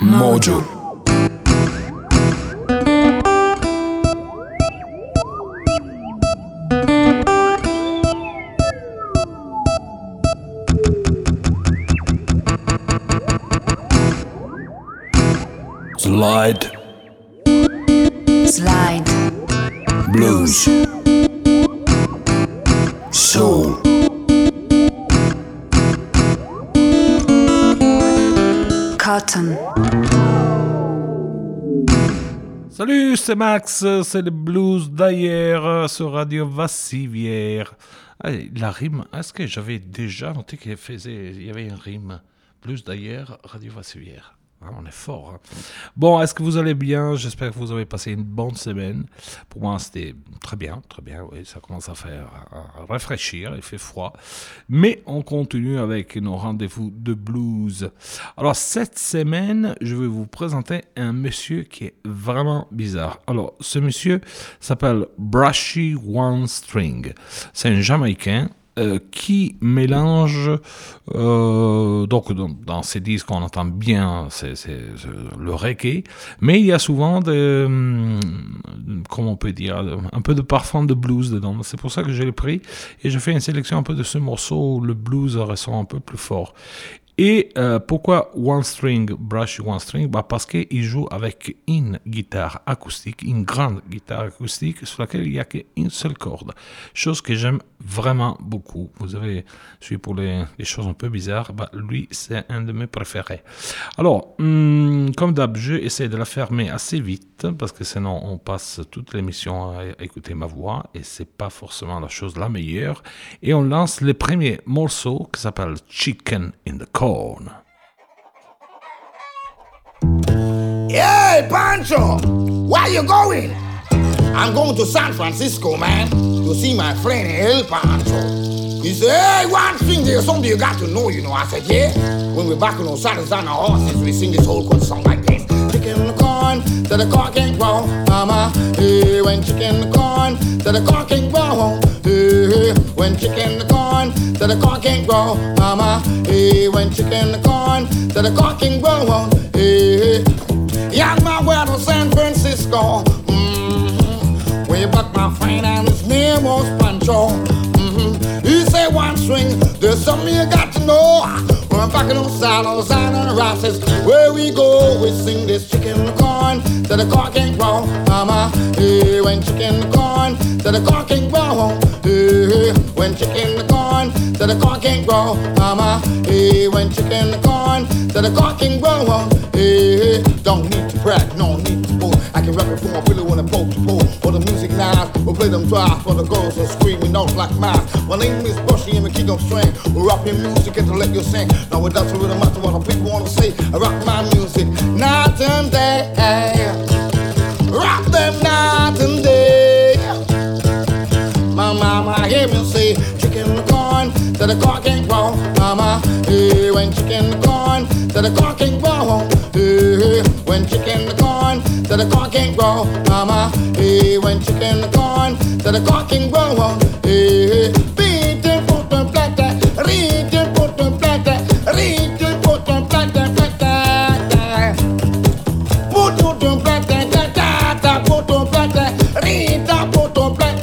Mojo. Slide. Slide. Blues. Soul. Cotton. Salut, c'est Max, c'est le blues d'hier sur Radio Vassivière. La rime, est-ce que j'avais déjà noté qu'il y avait une rime? Blues d'hier, Radio Vassivière. On est fort. Hein? Bon, est-ce que vous allez bien? J'espère que vous avez passé une bonne semaine. Pour moi, c'était très bien. Oui, ça commence à rafraîchir. Il fait froid. Mais on continue avec nos rendez-vous de blues. Alors, cette semaine, je vais vous présenter un monsieur qui est vraiment bizarre. Alors, ce monsieur s'appelle Brushy One String. C'est un Jamaïcain. Qui mélange donc dans ces disques on entend bien c'est le reggae, mais il y a souvent comment on peut dire, un peu de parfum de blues dedans. C'est pour ça que je l'ai pris et je fais une sélection un peu de ce morceau où le blues ressent un peu plus fort. Et pourquoi Brushy One String? Parce qu'il joue avec une guitare acoustique, une grande guitare acoustique sur laquelle il n'y a qu'une seule corde. Chose que j'aime vraiment beaucoup. Vous avez suivi pour les choses un peu bizarres. Lui, c'est un de mes préférés. Alors, comme d'hab, je essaie de la fermer assez vite parce que sinon on passe toute l'émission à écouter ma voix et c'est pas forcément la chose la meilleure. Et on lance le premier morceau qui s'appelle Chicken in the Corn. Hey, Pancho, where you going? I'm going to San Francisco, man, to see my friend El Pancho. He said, hey, one thing, there's something you got to know, you know. I said, yeah. When we're back on our saddles and our horses, we sing this whole good song like this. Chicken in the corn, till the corn can't grow, mama. Hey, when chicken in the corn, till the corn can't grow. Hey, when chicken in the corn, till the corn can't grow, mama. Hey, when chicken in the corn, till the corn can't grow. Hey, young man, we're to San Francisco. Way back, my friend, and his name was Pancho. He said one string, there's something you got to know. We're back in those saddles and rosses. Where we go, we sing this chicken in the corn, till the corn can't grow, mama. Hey, when chicken in the corn, till the corn can't grow. Hey, when chicken in the corn, till the corn can't grow, mama. Hey, when chicken in the corn, till the corn can't grow. Hey, don't need to brag, no need to boast. I can rap it for my pillow when I'm boat to pole. For the music now, we'll play them drive. For the girls are screaming out like mine. My name is Brushy and we keep on string. We're rapping music and to let you sing. Now it doesn't really matter what the people wanna say. I rock my music night and day. Rock them night and day. My mama hear me say, chicken in the corn, till the corn can't grow, mama. Hey, when chicken in the corn, till the corn can't grow. Hey, when chicken in the corn, till the corn can't grow, mama. Hey, when chicken in the corn, till the corn can't grow. Hey, beat and put them flat, read and put them flat, read and put them flat, put them flat, put them flat, read and put them flat.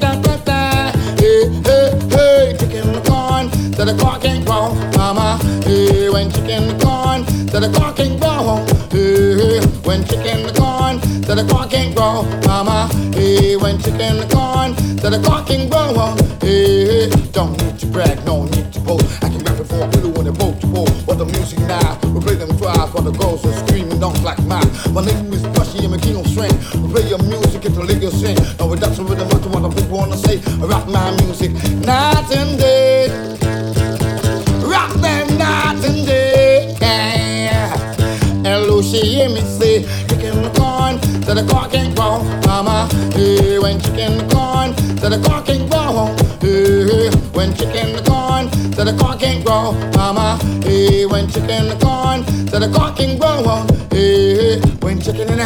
Hey, chicken in the corn, till the corn can't grow, mama. Hey, when chicken in the corn, till the corn can't grow. Hey, when chicken in the corn, till the corn can't grow, mama. Hey, when chicken in the corn, till the corn can't grow. Hey, don't need to brag, no need to boast. I can rap it for a pillow when they boat to pole. But the music now, we play them drives while the girls are screaming, don't like mine. My name is Brushy and my king of string. We play your music until they get sing. No, it doesn't really matter what the people wanna say. I rock my music night and day. Rock them night and day. And Lucy hear me say, chicken in the corn, till the corn can't grow, mama. Hey, when chicken in the corn, till the corn can't grow. Hey, when chicken in the corn, till the corn can't grow, mama. Hey, when chicken in the corn, till the corn can't grow. Hey, when chicken in the,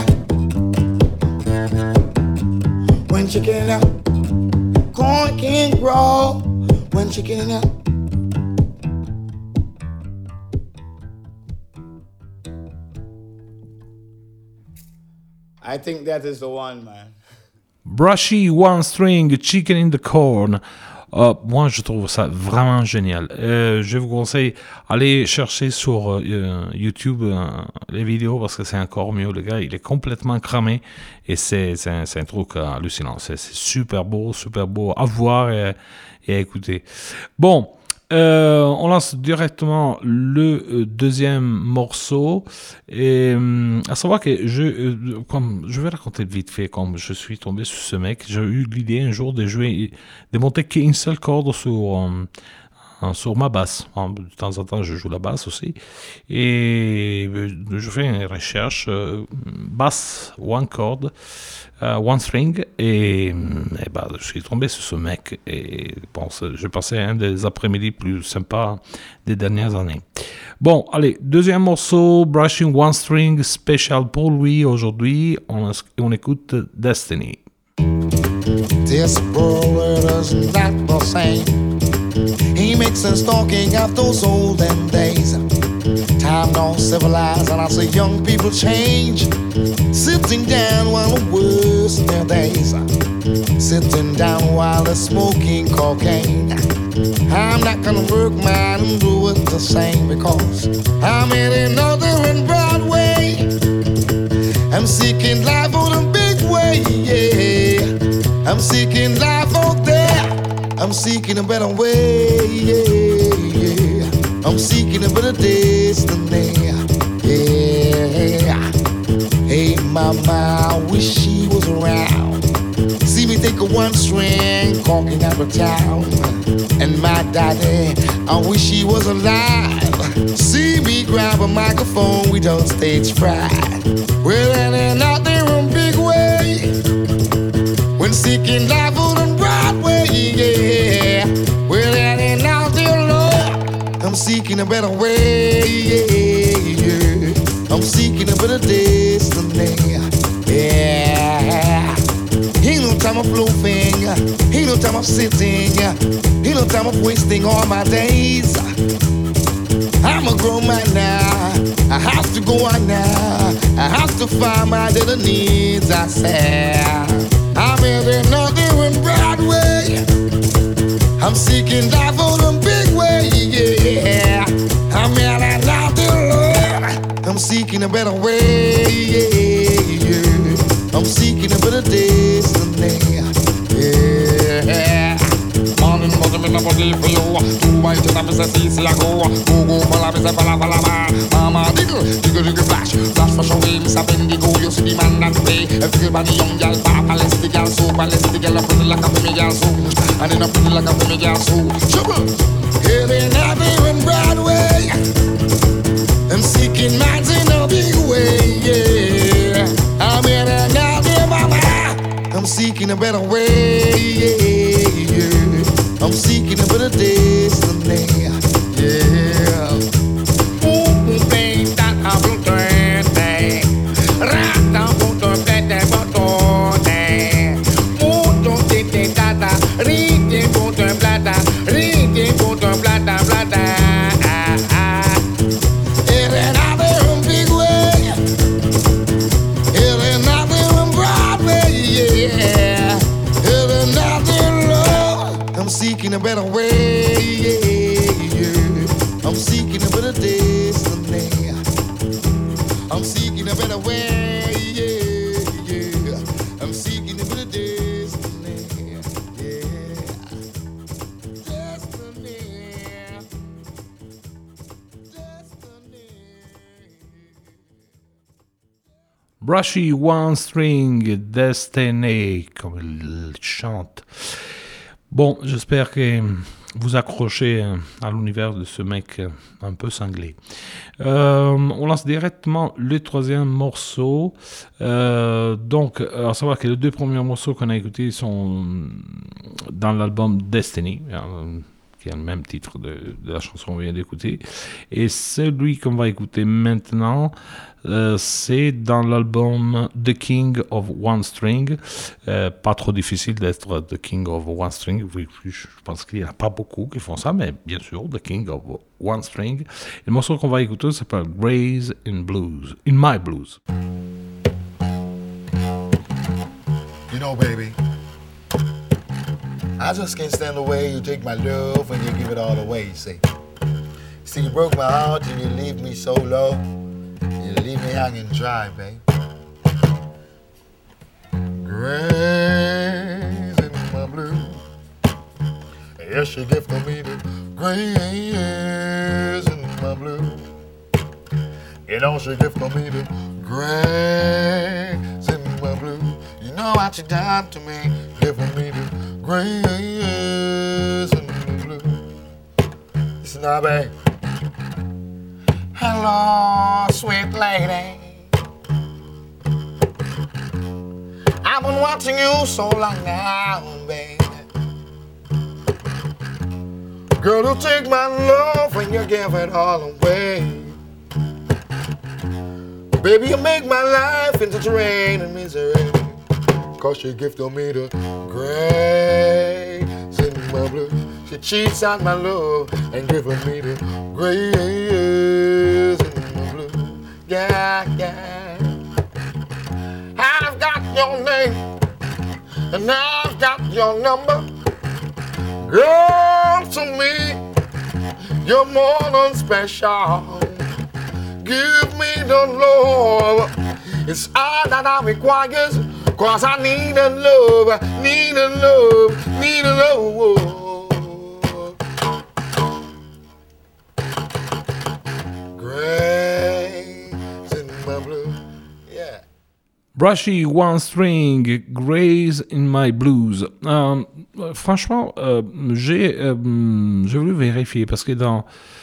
when chicken in the corn can't grow, when chicken in the. I think that is the one, man. Brushy One String, Chicken in the Corn. Moi, je trouve ça vraiment génial. Je vous conseille, allez chercher sur YouTube les vidéos parce que c'est encore mieux. Le gars, il est complètement cramé et c'est un truc hallucinant. C'est super beau à voir et à écouter. Bon, on lance directement le deuxième morceau et à savoir que je vais raconter vite fait comme je suis tombé sur ce mec. J'ai eu l'idée un jour de monter qu'une seule corde sur ma basse. De temps en temps, je joue la basse aussi. Et je fais une recherche basse, one chord, one string. Et je suis tombé sur ce mec. Et bon, j'ai passé un des après-midi plus sympas des dernières années. Bon, allez, deuxième morceau, Brushing One String, spécial pour lui aujourd'hui. On écoute Destiny. This world is not the same. He makes sense talking of those olden days. Time don't civilize, and I say young people change. Sitting down while the worst in their days. Sitting down while they're smoking cocaine. I'm not gonna work mine and do it the same because I'm in another and Broadway. I'm seeking life on a big way, yeah. I'm seeking life out there. I'm seeking a better way, yeah, yeah. I'm seeking a better destiny, yeah. Hey, mama, I wish she was around. See me take a one string, walking out of town. And my daddy, I wish he was alive. See me grab a microphone, we don't stage fright. Well, and out there in big way. When seeking life on Broadway, yeah. Well, and out there, Lord, I'm seeking a better way, yeah, yeah. I'm seeking a better destiny, yeah. Ain't no time of loafing, ain't no time of sitting, ain't no time of wasting all my days. I'm a grown man now, I have to go on now, I have to find my little needs, I say. I'm in another in Broadway, I'm seeking life on a big way, yeah. I'm in another Lord, I'm seeking a better way, yeah, yeah. I'm seeking a better destiny, yeah. Morning, bottom in the body for you. Two white and I'm a CC, I go. Go, fala, mama, diggle, flash. Flash for show, Miss Bendigo, you see the man that play. Everybody young girl, papa, let's the girl soup, and let's the girl up like a female girl soup. And then up like a female girl soup. Trouble! Here in Abbey and Broadway, I'm seeking minds in a big way, yeah. I'm in another mama, I'm seeking a better way, yeah, yeah. I'm seeking a better destiny, yeah. Un peita a bluntone, rata punto plete botone. Punto tete tata, rite punto plata, rite punto plata, plata. In another big way, in another Broadway, yeah. In another love, I'm seeking a better way, yeah, yeah. I'm seeking a better destiny. I'm seeking a better way, yeah, yeah. I'm seeking a better destiny, yeah. Destiny. Brushy One String, Destiny, comme il chante. Bon, j'espère que vous accrochez à l'univers de ce mec un peu cinglé. On lance directement le troisième morceau. Donc, à savoir que les deux premiers morceaux qu'on a écoutés sont dans l'album Destiny, qui a le même titre de la chanson qu'on vient d'écouter. Et celui qu'on va écouter maintenant, c'est dans l'album The King of One String. Pas trop difficile d'être The King of One String. Je pense qu'il n'y en a pas beaucoup qui font ça, mais bien sûr, The King of One String. Et le morceau qu'on va écouter s'appelle Grace in My Blues. You know, baby, I just can't stand the way you take my love and you give it all away, see. See, you broke my heart and you leave me so low. You leave me hanging dry, babe. Grace in my blue. Yes, she gifted me the grace in my blue. You know she gifted me the grace in my blue. You know what you done to me, giving me the grace in my blue. Listen now, babe. Hello, sweet lady. I've been watching you so long now, baby. Girl, you take my love when you give it all away. Baby, you make my life into rain and misery. Cause she gifted me the grace in my blue. She cheats on my love and giving me the grace in my blue. Yeah, yeah. I've got your name and I've got your number. Girl, to me, you're more than special. Give me the love, it's all that I require. Cause I need a love, need a love, need a love. Grace in my blue, yeah. Brushy One String, Grace in My Blues. Franchement, j'ai voulu vérifier parce que dans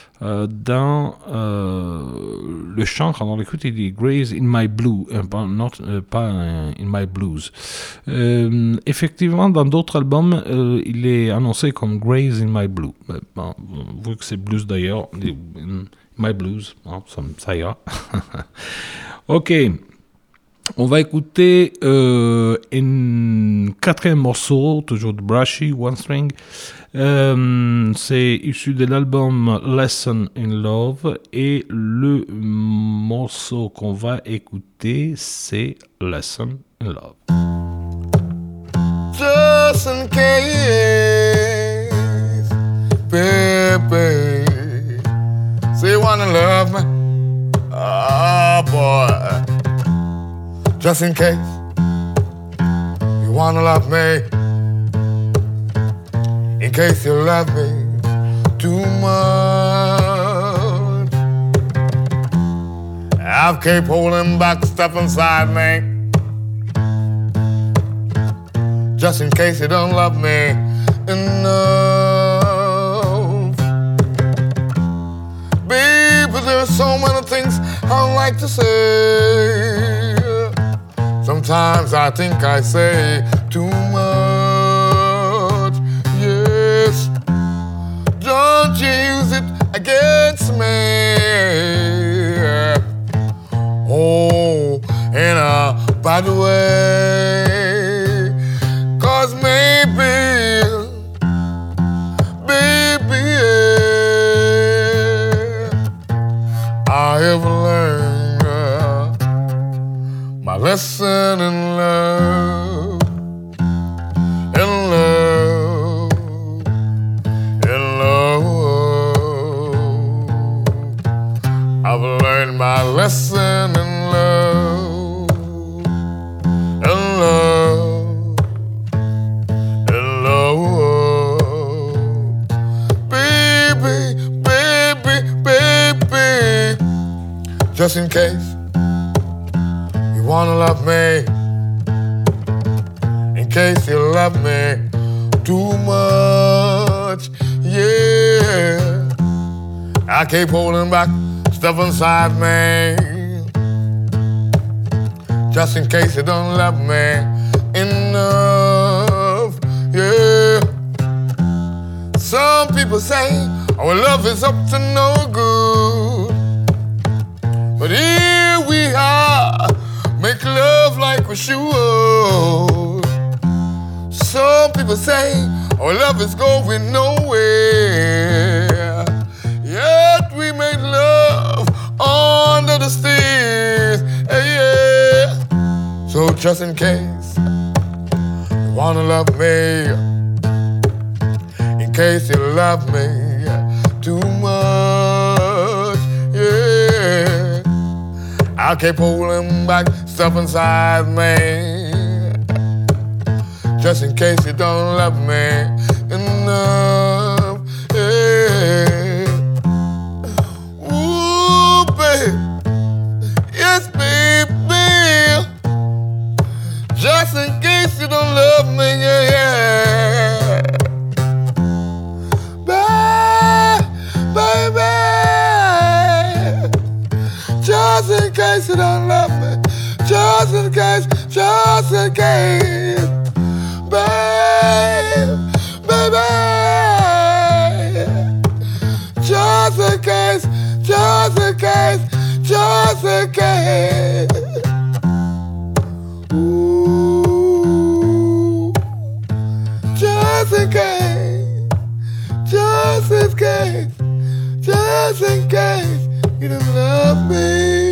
le chant, quand on l'écoute, il dit Grace in My Blue, pas in My Blues. Effectivement, dans d'autres albums, il est annoncé comme Grace in My Blue. Bon, vu que c'est blues d'ailleurs, in My Blues, bon, ça ira. Ok. On va écouter un quatrième morceau, toujours de Brushy, One String. C'est issu de l'album Lesson in Love et le morceau qu'on va écouter, c'est Lesson in Love. Just in case, baby, say you wanna love me, oh boy. Just in case you wanna love me, in case you love me too much, I've kept holding back stuff inside me. Just in case you don't love me enough. Baby, there's so many things I'd like to say. Sometimes I think I say too much, yes. Don't you use it against me. Oh, in a bad way. 'Cause maybe, I have learned my lesson in love, in love, in love. I've learned my lesson in love, in love, in love. Baby, baby, baby, just in case you wanna love me, in case you love me too much, yeah. I keep holding back stuff inside me, just in case you don't love me enough, yeah. Some people say our love is up to no good, but here we are, make love like we should. Some people say our love is going nowhere, yet we make love under the stairs, yeah. So just in case wanna love me, in case you love me too much, yeah. I keep holding back stuff inside me, just in case you don't love me enough, yeah. Ooh, babe, yes, baby, just in case you don't love me, yeah, yeah. Baby, just in case you don't love me, just in case, baby, just in case, ooh, just in case you don't love me.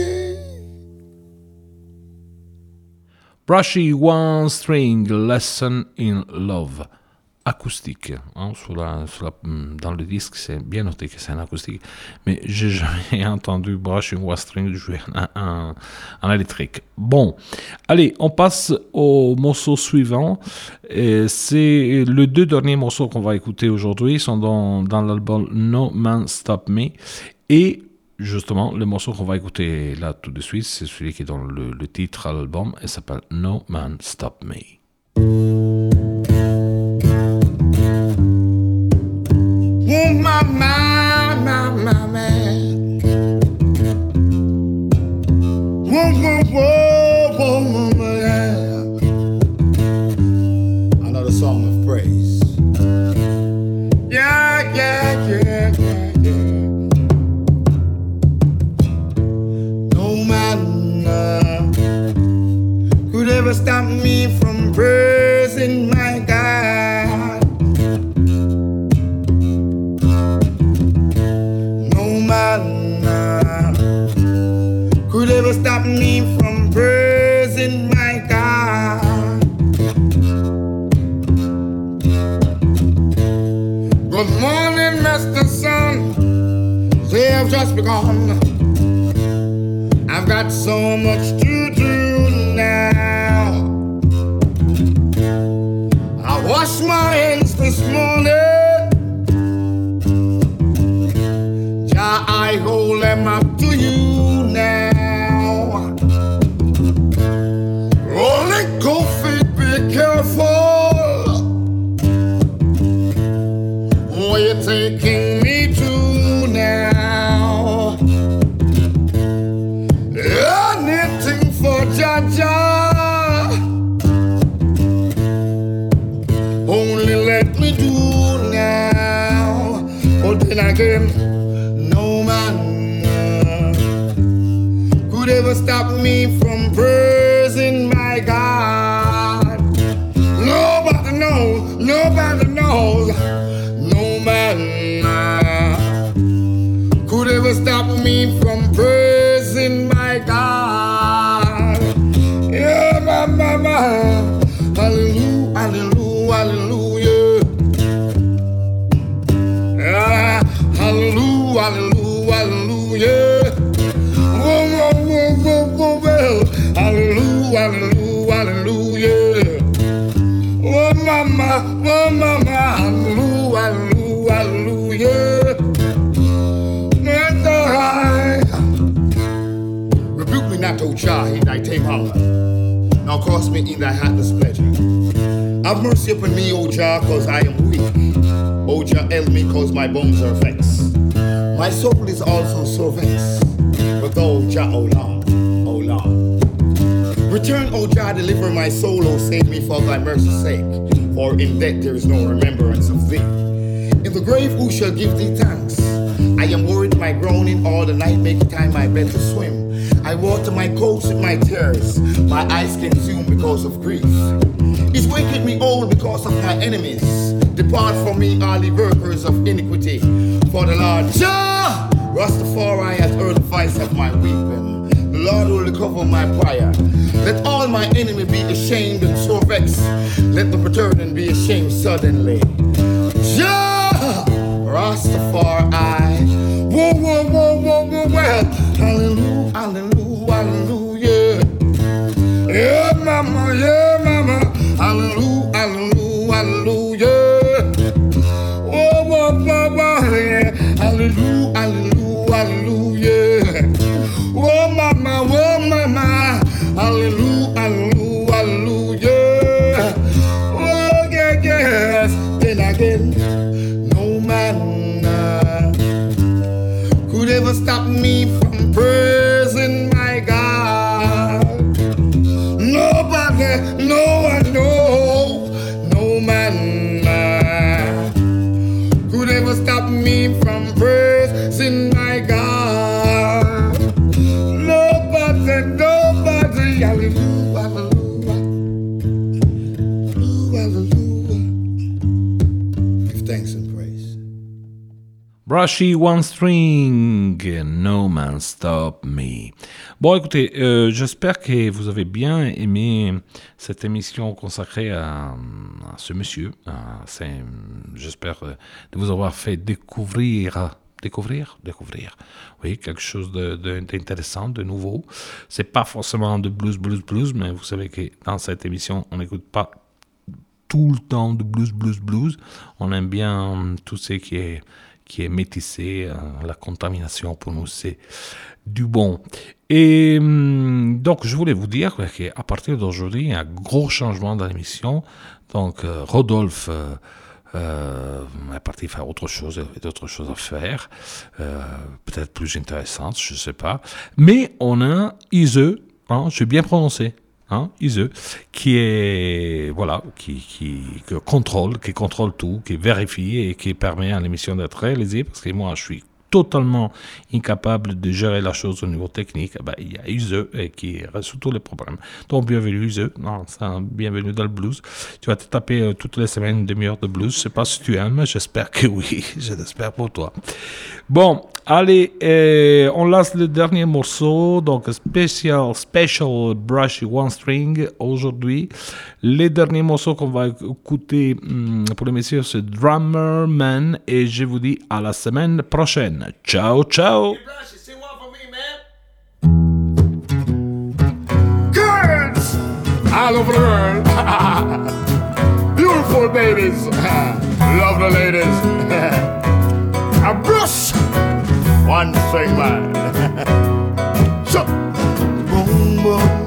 Brushy One String Lesson in Love. Acoustique. Hein, dans le disque, c'est bien noté que c'est un acoustique. Mais j'ai jamais entendu Brushy One String jouer en électrique. Bon, allez, on passe au morceau suivant. Et c'est les deux derniers morceaux qu'on va écouter aujourd'hui. Ils sont dans l'album No Man Stop Me. Et justement, le morceau qu'on va écouter là tout de suite, c'est celui qui est dans le titre à l'album. Il s'appelle No Man Stop Me. Oh, my man. Whoa, yeah. Another song of praise. Yeah. No man could ever stop me from praising my God. Could ever stop me from praising my God. Good morning, Mr. Sun. They have just begun. I've got so much to do now. I washed my hands this morning. I hold them up to you now. Rolling go feet, be careful where you're taking me to now. Anything for Jaja, only let me do now. But then again, could ever stop me from praising my God. Nobody knows. No man could ever stop me from praising my God. Yeah, my. Hallelujah. Yeah, hallelujah. Hallelujah. Oh mama, hallelujah. Rebuke me not, O Jah, in thy tame hunger. Now cause me in thy heart displeasure. Have mercy upon me, O Jah, cause I am weak. O Jah, help me, cause my bones are vexed. My soul is also so vexed. But thou, Jah, O Lord. Return, O Jah, deliver my soul, O save me for thy mercy's sake. For in death there is no remembrance of thee. In the grave who shall give thee thanks? I am worried my groaning all the night, make time my bed to swim. I water my coats with my tears, my eyes consumed because of grief. It's waking me old because of my enemies. Depart from me, all the workers of iniquity. For the Lord Jah Rastafari has heard the voice of my weeping. The Lord will cover my pyre. Let all my enemy be ashamed and so vexed. Let the returning be ashamed suddenly. Jah Rastafari. Whoa, whoa, whoa, whoa, whoa, well. Hallelujah, hallelujah, hallelujah. Yeah, mama, yeah, mama. Hallelujah, hallelujah, hallelujah. Whoa, whoa, whoa, whoa, yeah. Hallelujah, hallelujah, hallelujah. Whoa, mama, hallelujah, hallelujah, hallelujah. Oh, yeah, yes. Then again, no man could ever stop me from praising my God. Nobody, no one, no man could ever stop me from praising my God. Nobody, hallelujah, hallelujah, hallelujah. Give thanks and praise. Brushy One String, No Man Stop Me. Bon, écoutez, j'espère que vous avez bien aimé cette émission consacrée à ce monsieur. J'espère de vous avoir fait découvrir, oui, quelque chose d'intéressant, de nouveau. C'est pas forcément de blues, mais vous savez que dans cette émission, on n'écoute pas tout le temps de blues. On aime bien tout ce qui est métissé, la contamination pour nous, c'est du bon. Et donc, je voulais vous dire qu'à partir d'aujourd'hui, il y a un gros changement dans l'émission. Donc, Rodolphe est parti faire autre chose, il y avait d'autres choses à faire, peut-être plus intéressantes, je ne sais pas. Mais on a Ise, j'ai bien prononcé, Ise, qui est, voilà, qui contrôle tout, qui vérifie et qui permet à l'émission d'être réalisée, parce que moi, je suis totalement incapable de gérer la chose au niveau technique. Il y a Ise qui résout tous les problèmes. Donc, bienvenue Ise, bienvenue dans le blues. Tu vas te taper toutes les semaines une demi-heure de blues. Je ne sais pas si tu aimes, j'espère que oui, je l'espère pour toi. Bon, allez, on lance le dernier morceau, donc special Brushy One String aujourd'hui. Les derniers morceaux qu'on va écouter pour les messieurs, c'est Drummer Man, et je vous dis à la semaine prochaine. Ciao, ciao. Girls all over the world, beautiful babies, love the ladies. A brush, one string man. So, boom boom,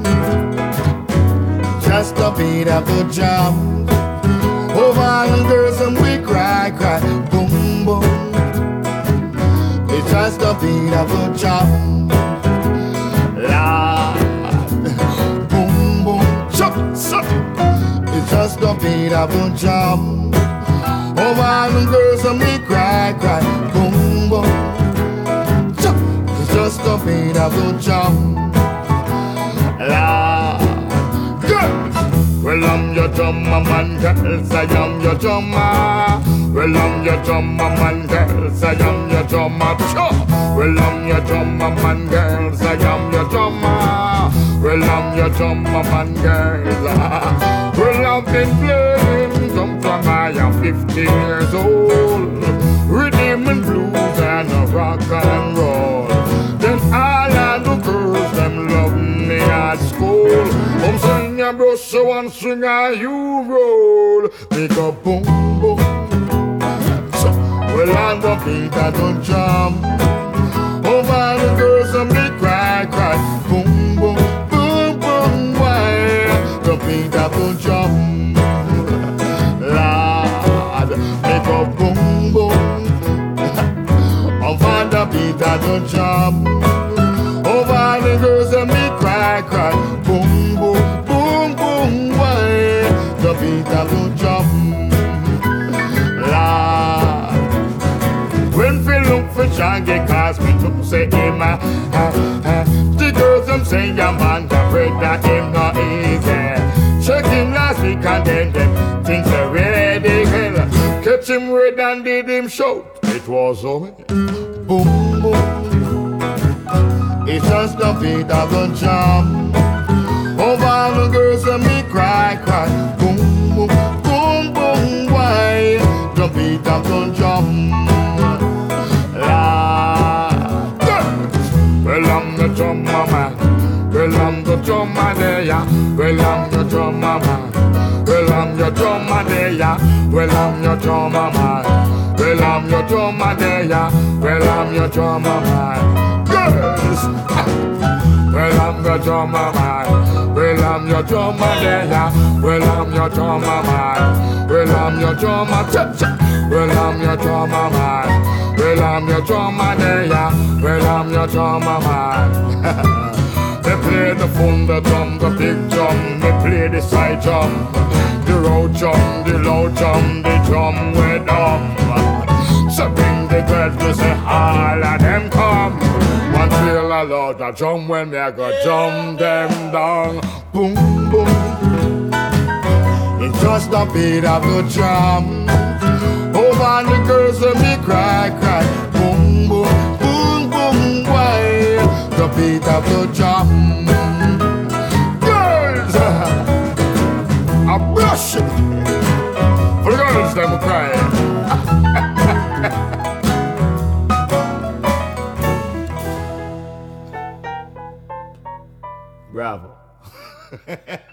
just a beat of the drum. Over the girls and we cry. Boom boom. It's just a beat of a drum, Lord. Boom, boom, chuck. It's just a beat of a drum. Oh, while the girls and me cry. Boom, boom, chuck. It's just a beat of a drum, Lord. Girls, well, I'm your drummer man, girls, I am your drummer. Well, I'm your drummer man, girls, I am your drummer. Well, I'm your drummer man, girls, I am your drummer. Well, I'm your drummer man, girls. Well, I've been playing drum from I am 15 years old. Rhythm and blues and rock and roll. Then all of the girls, them love me at school. I'm swing a brush, one string, you roll. Make a boom, boom. Well, I'm the beat that don't jump. Over the girls and me cry. Boom, boom, boom, boom, why? The beat that don't jump. Lord, make a boom, boom. Over the beat that don't jump. Over the girls and me cry. Boom, boom, boom, boom, why? The beat that don't jump. Lord, when we look for Shaggy, cause me to say him, the girls them say your man got break that him not easy. Check him last week and then them things are ready hell. Catch him red and did him shout. It was over. Boom boom. It's a just the beat of the drum. Over the girls and me cry, cry. Boom, boom, boom, boom, why? The beat of the drum. La. Well, I'm the drummer man. Well, I'm the drummer there, yeah. Well, I'm your drummer man. Well, I'm your drummer there, yeah. Well, I'm your drummer man. Well, I'm your drummer there, yeah. Well, I'm your drummer man. Girls. Well, I'm the drummer man. Well, I'm your drummer there, yeah. Well, I'm your drummer man. Well, I'm your drummer. Well, I'm your drummer man. Well, I'm your drummer there, yeah. Well, I'm your drummer man. They play the thunder drum, the big drum. They play the side drum, the road drum, the low drum, the drum with them. So bring the girls to say all of them come. One feel a loud a drum when me go drum them down. Boom, boom. It's just the beat of the drum. Over the girls and me cry, cry. Boom, boom, boom, boom, why? The beat of the drum. Girls, I brush it. For the girls, them crying. Bravo.